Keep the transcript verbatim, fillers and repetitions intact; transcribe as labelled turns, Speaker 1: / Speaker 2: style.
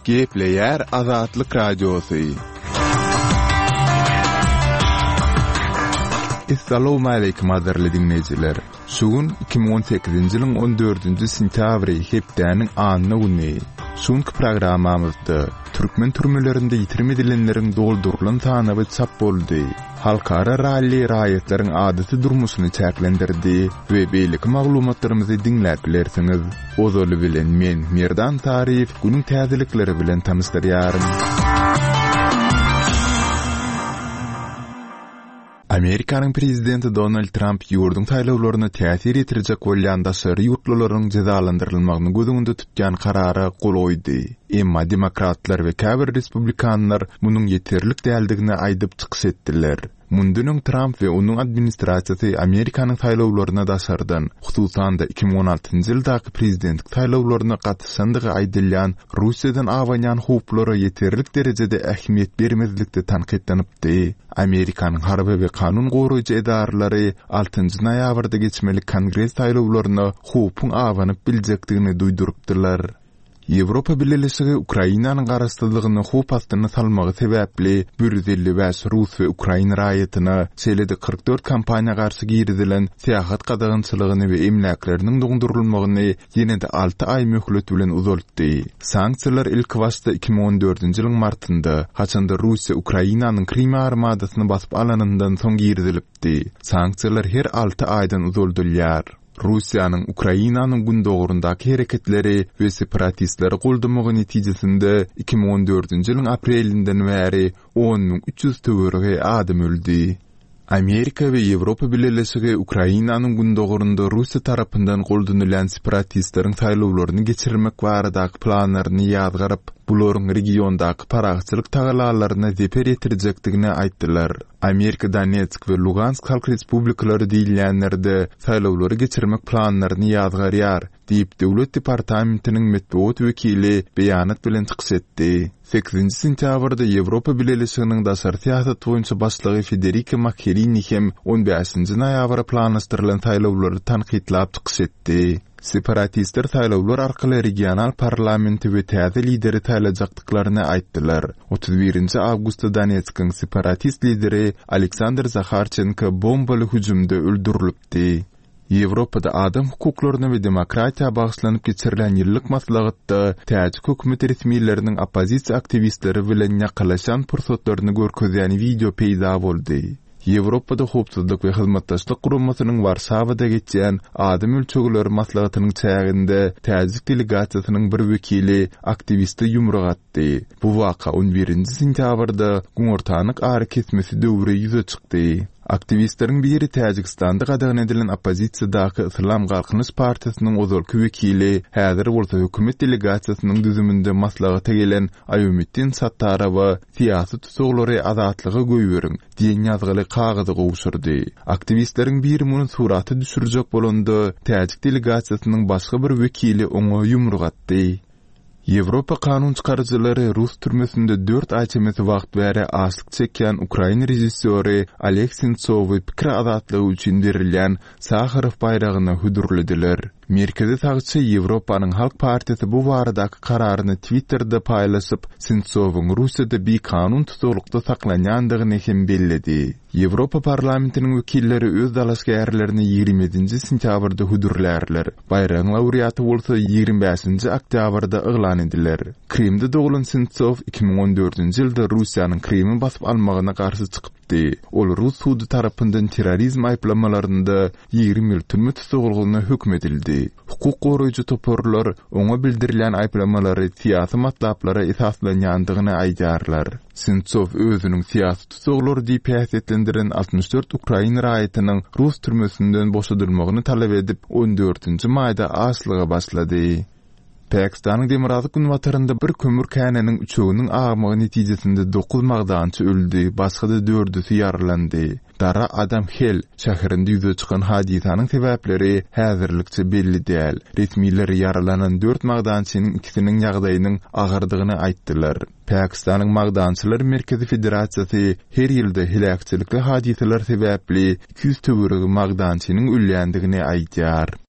Speaker 1: Gepleyer Azatlyk Radiosu. Assalamu alaykum azarly dinleyijiler. Şugun iki bin on sekizinji ýylyň on dördünji sentýabry hepdäniň anyny güni. Şuňky programmamyzda türkmen türmelerinde ýitirmedilenleriň doldurulan tanaby çap boldy. Halkara rally raýatlariň adaty durmuşyny çäklendirdi we beýlik maglumatlarymyzy dinläp bilersiňiz. Ozoly bilen men Merdan Tarif günüň täzelikleri bilen tanışdyrýarym. Amerikanyň prezidenti Donald Trump ýurdun taýlawlaryna täsir etirecek bolýan daşary ýurtlaryň cezalandyrylmagyny gözüňde tutýan karara gol goýdy. Emma demokratlar we käbir respublikanlar munyň ýeterlik däldigine aýdyp çykyş etdiler. Mundunyň Trump we onuň administrasiýasy Amerikanyň taýlawlaryna daşardan, hususan da iki bin on altynjy ýyldaky prezidentlik taýlawlaryna gatnaşandygy aýdylýan Russiýadan awanýan howplara ýeterlik derejede ähmiýet bermezlikde tanqidlanypdy. Amerikanyň harby we kanun goraýjy edarlary altynjy noýabrda geçmeli Kongress taýlawlaryna howpun awanyp biljekdigini duýdurypdylar. Ýewropa Birleşigi Ukrainanyň garaşdyrlygyny howp astyna salmagy sebäpli bir yüz elli beş Rus we Ukraina raýatyna selede kırk dört kampaniýa garşy giridilen seýahat gadagynçylygyny we emlaklarynyn dogdurulmagyny ýene-de alty ay möhlet bilen uzaltdy. Sanksiýalar ilk başda iki bin on dördünji ýylyň martynda haçanda Russiýa Ukrainanyň Krim armadasyny basyp alanyndan soň giridilipdi. Sanksiýalar her alty aýdan uzaldylýar. Russiýanyň Ukrainanyň gündogurundaky hereketleri we separatistleri goldamagy netijesinde iki bin on dördünji ýylyň aprelinden bäri on min üç ýüz töwerege adam öldü. Amerika we Ýewropa Birleşigi Ukrainanyň gündogurunda Russiýa tarapyndan goldanulan separatistleriň taýlawlaryny geçirmek baradaky planlaryny ýazgaryp, bularyň regiondaky paragçylyk tagalalaryna zeper etirecekdigini aýtdylar. Amerika Donetsk we Lugansk halk respublikalary diýilýänlerde taýlawlary geçirmek planlaryny ýazgarýar diýip döwlet departamentiniň medeniýet wekili beýanat bilen çykyş etdi. sekizinji sentýabrda Ýewropa Birleşiginiň daşary siýasat boýunça başlygy Federica Mogherini hem on beşinji noýabra planlaşdyrylan taýlawlary tanqidlap çykyş etdi. Separatistler taýlawlar arkaly regional parlamenti we täze lideri taýlajakdyklaryny aýtdylar. otuz birinji awgustda Donetskiň separatist lideri Aleksandr Zakharchenko bombaly hüjümde öldürilipdi. Ýewropada adam hukuklaryna we demokratiýa bagyşlanyp geçirilen ýyllyk maslahatda täze hökümet resmiýetleriniň opozisiýa aktivistleri bilen ýakalaşan pursatlaryny görkezýän video peýda boldy. Ýewropada howpsuzlyk we hyzmatdaşlyk guramasynyň Warsawada geçýän adam ölçegleri maslahatynyň çäginde täze delegasiýasynyň bir wekili aktivisti ýumrak atdy. Bu waka on birinji sentýabrda Güňortanyk ary kesmesi döwri ýüze çykdy. Aktivistleriň biri Täjikistanda gadagan edilen opozisiýadaky Islam Galkynyş Partiýasynyň ozalky wekili häzir bolsa hökümet delegasiýasynyň düzüminde maslahata gelen Aýumetdin Sattarowa siýasy tutsaglary azatlygy goýberiň diýen ýazgyly kagazy gowşurdy. Aktivistleriň biri muny suraty düşürjek bolanda Täjik delegasiýasynyň başga bir wekili oňa ýumruk atdy. Ýewropa kanun çykarjylary Rus türmesinde dört ay çemesi wagt bäri açlyk çekýän Ukraina rejissöri Oleg Sentsowy pikir azatlygy üçin berilýän Sakharov bayragyna hüdürlediler. Merkezi sagçy Ýewropanyň Halk Partiýasy bu baradaky kararyny Twitterda paýlaşyp, Sentsowyň Russiýada bir kanun tutuklukda saklanýandygyny hem belledi. Ýewropa parlamentiniň wekilleri öz dalaşgärlerini ýigrimejinji sentýabrda hüdürlärler. Bayragyň laureaty bolsa ýigrimä beşinji oktýabrda eglan ediler. Krimde doglan Sentsow iki bin on dördünji ýylda Russiýanyň Krimi basyp almagyna garşy çykypdy. Ol Rus sudy tarapyndan terrorizm aýplamalарynda ýigrim ýyl türme tutuglygyna hükm edildi. Hukuk goraýjy toparlar oňa bildirilýän aýplamalary siýasy matlaplara esaslanýandygyny aýdarlar. Sentsow özüniň siýasy tutuklary diýip häsiýetlendiren altmış dört Ukraina raýatynyň Rus türmesinden boşadylmagyny talap edip on dördünji maýda açlyga başlady. Pakistanyň Demirhazy günwatarynda bir kömür käneniň üçeginiň agamagy netijesinde dokuz magdançy öldü, başga da dördüsi yaralandy. Dara Adam Hel şäherinde ýüze çykan hadisanyň sebäpleri häzirlikçe belli däl. Resmiýetler yaralanan dört magdançynyň ikisiniň ýagdaýynyň agyrdygyny aýtdylar. Pakistanyň Magdançylar Merkezi Federasiýasy her ýylda hilakçylikli hadiseler sebäpli iki ýüz töweregi magdançynyň ölýändigini aýtýar.